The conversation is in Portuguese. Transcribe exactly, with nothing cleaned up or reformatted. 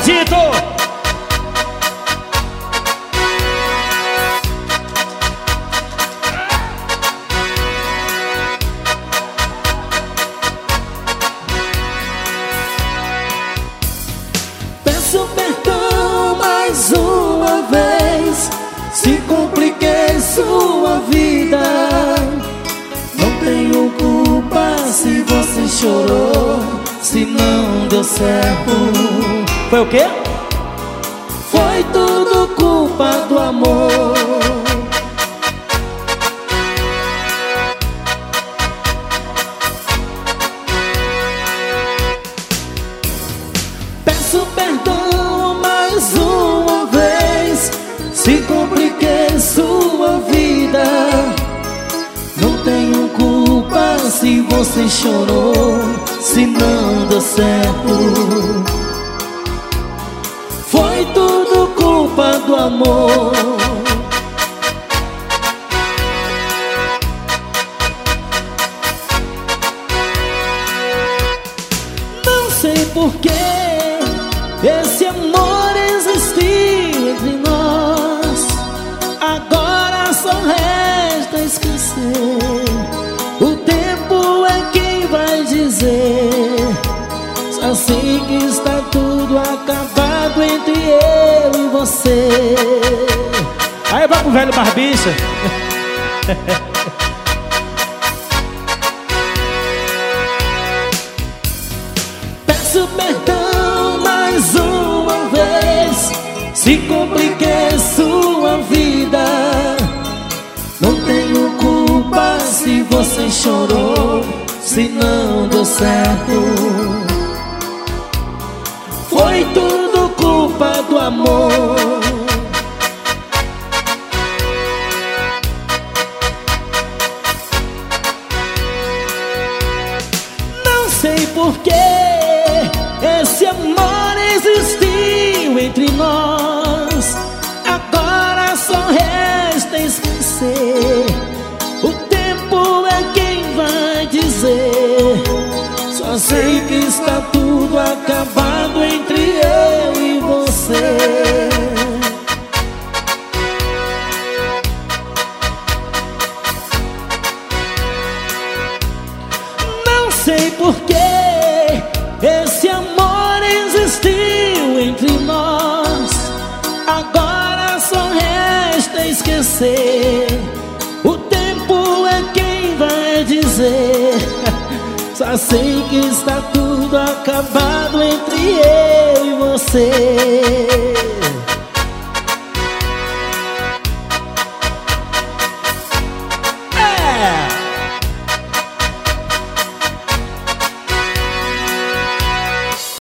Tito. Peço perdão mais uma vez se compliquei sua vida. Não tenho culpa se você chorou, se não deu certo. Foi o quê? Foi tudo culpa do amor. Peço perdão mais uma vez se compliquei sua vida. Não tenho culpa se você chorou, se não deu certo. Foi tudo culpa do amor. Não sei porquê esse amor existiu entre nós. Agora só resta esquecer. O tempo é quem vai dizer. Só sei que está tudo acabado entre eu e você. Aí vai pro velho Barbicha. Peço perdão mais uma vez se compliquei sua vida. Não tenho culpa se você chorou, se não deu certo. Foi tudo culpa do amor. Não sei porquê esse amor existiu entre nós. Agora só resta esquecer. O tempo é quem vai dizer. Só sei que está tudo acabado entre eu e você. Não sei porquê esse amor existiu entre nós. Agora só resta esquecer. O tempo é quem vai dizer. Só sei que está tudo acabado entre eu e você.